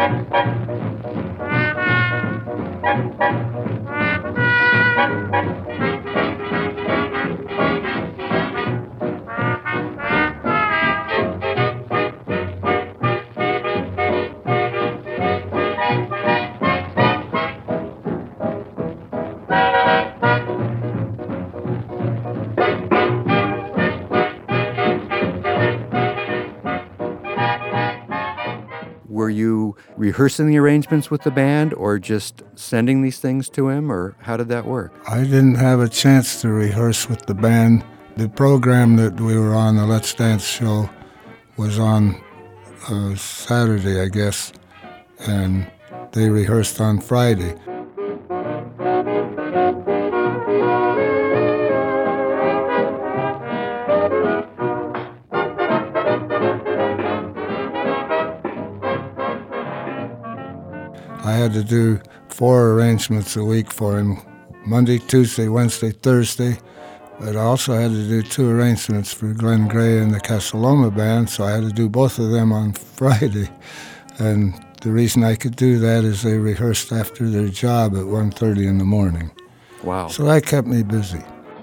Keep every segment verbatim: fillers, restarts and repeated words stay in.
Were you rehearsing the arrangements with the band or just sending these things to him, or how did that work? I didn't have a chance to rehearse with the band. The program that we were on, the Let's Dance show, was on uh, Saturday, I guess, and they rehearsed on Friday. I had to do four arrangements a week for him, Monday, Tuesday, Wednesday, Thursday. But I also had to do two arrangements for Glenn Gray and the Casaloma Band, so I had to do both of them on Friday. And the reason I could do that is they rehearsed after their job at one thirty in the morning. Wow. So that kept me busy.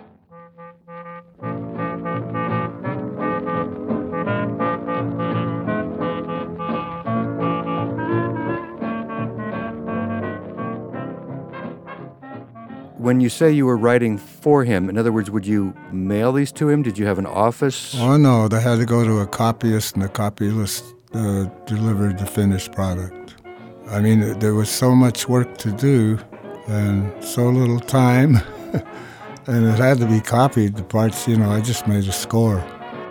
When you say you were writing for him, in other words, would you mail these to him? Did you have an office? Oh, no, they had to go to a copyist, and the copyist uh, delivered the finished product. I mean, there was so much work to do and so little time, and it had to be copied, the parts, you know, I just made a score.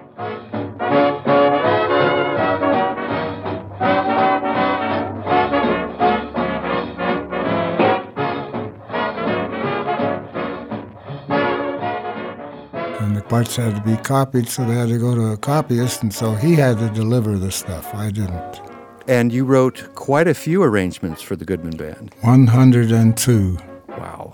And the parts had to be copied, so they had to go to a copyist, and so he had to deliver the stuff. I didn't. And you wrote quite a few arrangements for the Goodman Band. one hundred two. Wow.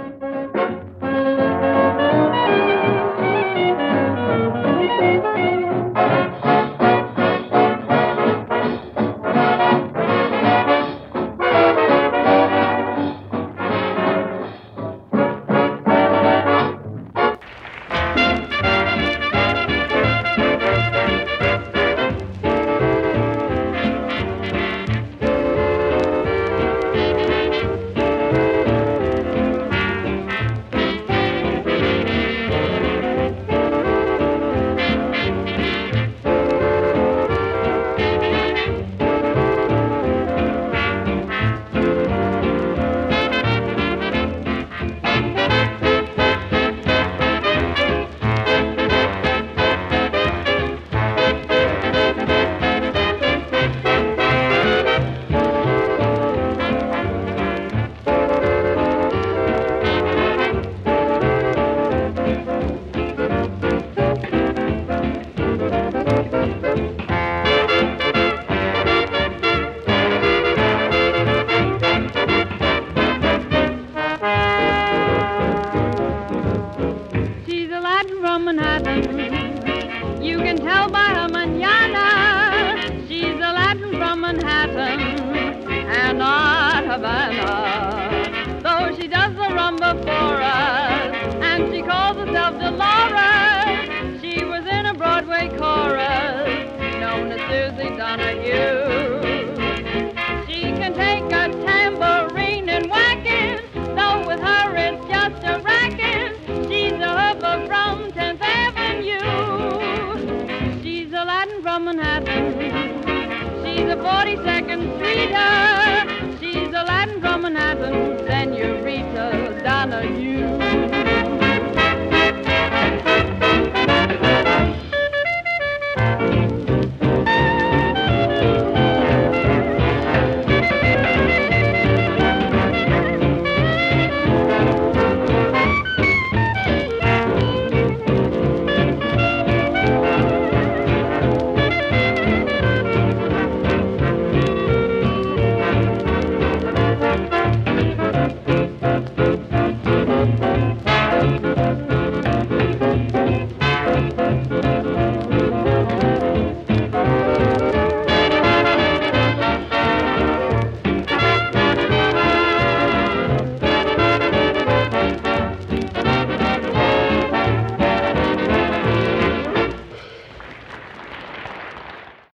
forty-second Streeter. She's a Latin from Manhattan, Senorita Donahue.